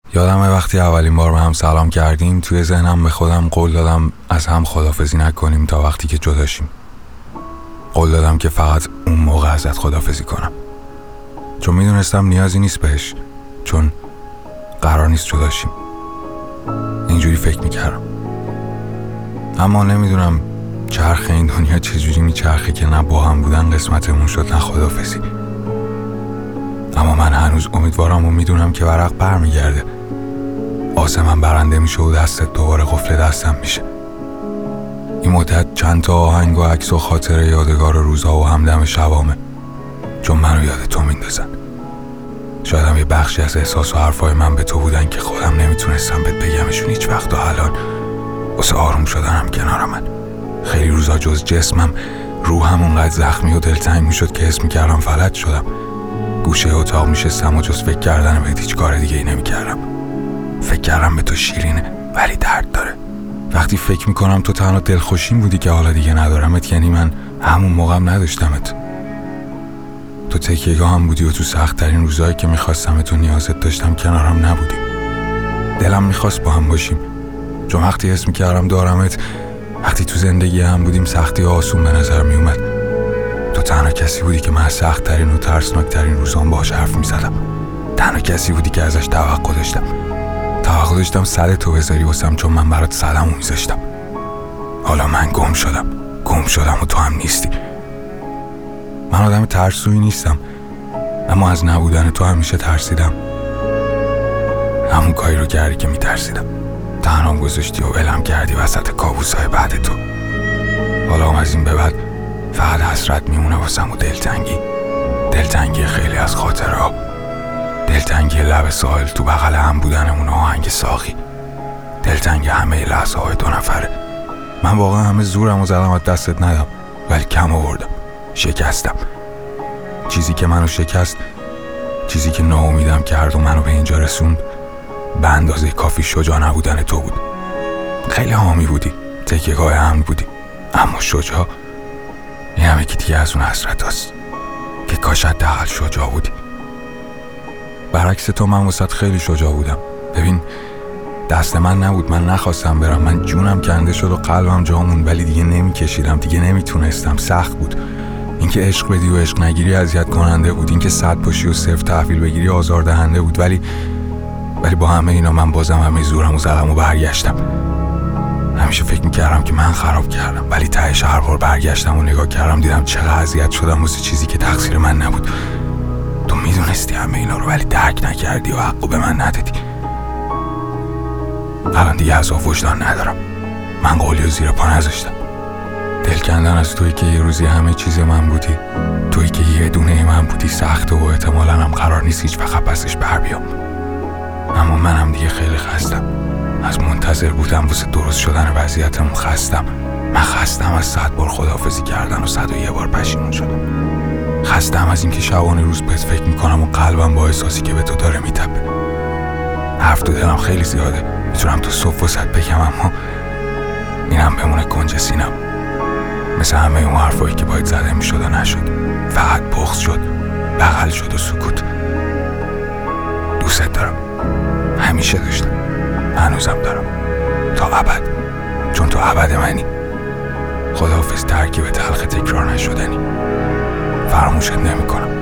یادمه وقتی اولین بار به هم سلام کردیم توی ذهنم به خودم قول دادم از هم خداحافظی نکنیم تا وقتی که جدا شیم. قول دادم که فقط اون موقع ازت خداحافظی کنم، چون میدونستم نیازی نیست بهش، چون قرار نیست جدا شیم. اینجوری فکر میکردم، اما نمیدونم چرخ این دنیا چجوری میچرخه که نه با هم بودن قسمتمون شد نه خداحافظی. اما من هنوز امیدوارم و میدونم که ورق برمیگرده، آسمن برنده میشه و دستت دوباره قفل دستم میشه. این مدت چند تا آهنگ و عکس و خاطره یادگار روزها و همدم شبامه، چون منو یاد تو میندازن. شاید هم یه بخشی از احساس و حرفای من به تو بودن که خودم نمیتونستم بهت بگمشون هیچ وقت، و الان واسه آروم شدنم کنار من. خیلی روزا جز جسمم روحم اونقدر زخمی و دلتنگ میشد که حس میکردم فلج شدم. گوشه اتاق میشستم و جز فکر کردن بهت هیچ کار دیگه ای نمیکردم. فکر کردم به تو شیرینه ولی درد داره. وقتی فکر میکنم تو تنها دلخوشیم بودی که حالا دیگه ندارمت، یعنی من همون موقعم نداشتمت. تو تکیه‌گاه هم بودی و تو سخت‌ترین روزایی که میخواستم تو نیازت داشتم کنارم نبودی. دلم میخواست با هم باشیم، چون وقتی حس میکردم دارمت، وقتی تو زندگی هم بودیم سختی آسون به نظر میومد. تو تنها کسی بودی که من از سخت‌ترین و ترسناکترین روزام باهاش حرف میزدم. تنها کسی بودی که ازش توقع داشتم سر تو بذاری واسم، چون من برات سرمو میذاشتم. حالا من گم شدم و تو هم نیستی. من آدم ترسویی نیستم، اما از نبودن تو همیشه ترسیدم. همون کاری رو کردی که میترسیدم، تنهام گذاشتی و ولم کردی وسط کابوسای بعد تو. حالا هم از این به بعد فقط حسرت میمونه واسم و دلتنگی خیلی از خاطره ها، دلتنگی لب ساحل تو بغل هم بودنمون و آهنگ ساقی، دلتنگی همه لحظه های 2 نفره. من واقعا همه زورم و زدم از دستت ندم، ولی کم آوردم، شکستم. چیزی که منو شکست، چیزی که ناامیدم کرد و منو به اینجا رسوند، به اندازه کافی شجاع نبودن تو بود. خیلی حامی بودی، تکیه‌گاه امن بودی، اما شجاع، این همه که دیگه از اون حسرت هست که کاش حداقل شجاع بودی. برعکس تو من واسط خیلی شجاع بودم. ببین، دست من نبود، من نخواستم برم، من جونم کنده شد و قلبم جامون، ولی دیگه نمیکشیدم، دیگه نمیتونستم، سخت بود. اینکه عشق بدی و عشق نگیری اذیت کننده بود، اینکه صد پاشی و صفر تحویل بگیری آزاردهنده بود، ولی با همه اینا من بازم همه زورم و زدم و برگشتم. همیشه فکر میکردم که من خراب کردم، ولی تهش هر بار برگشتم و نگاه کردم دیدم چقدر اذیت شدم واسه چیزی که تقصیر من نبود. تو میدونستی همه اینا رو، ولی درک نکردی و حقو به من ندادی. الان دیگه عذاب وجدان ندارم، من قولی و زیر پا نذاشتم. دل کندن از تویی که یه روزی همه چیز من بودی، تویی که یه دونه من بودی سخته و احتمالاً هم قرار نیست هیچ وقت پسش بر بیام. اما منم دیگه خیلی خستم از منتظر بودم واسه درست شدن وضعیتمون. من خستم از 100 بار خداحافظی کردن و 101 بار پشیمون شدم. خستم از اینکه شبانه روز بهت فکر میکنم و قلبم با احساسی که به تو داره میتپه. حرف تو دلم خیلی زیاده، میتونم تو صبح واسط بگم، اما اینم بمونه کنج سینم، مثل همه اون حرفایی که باید زده میشد و نشد. فقط بغض شد، بغل شد و سکوت. دوست دارم، همیشه داشتم، هنوزم دارم، تا ابد، چون تو ابد منی. خداحافظ ترکیب تلخ تکرار نشدنی، فراموشت نمیکنم.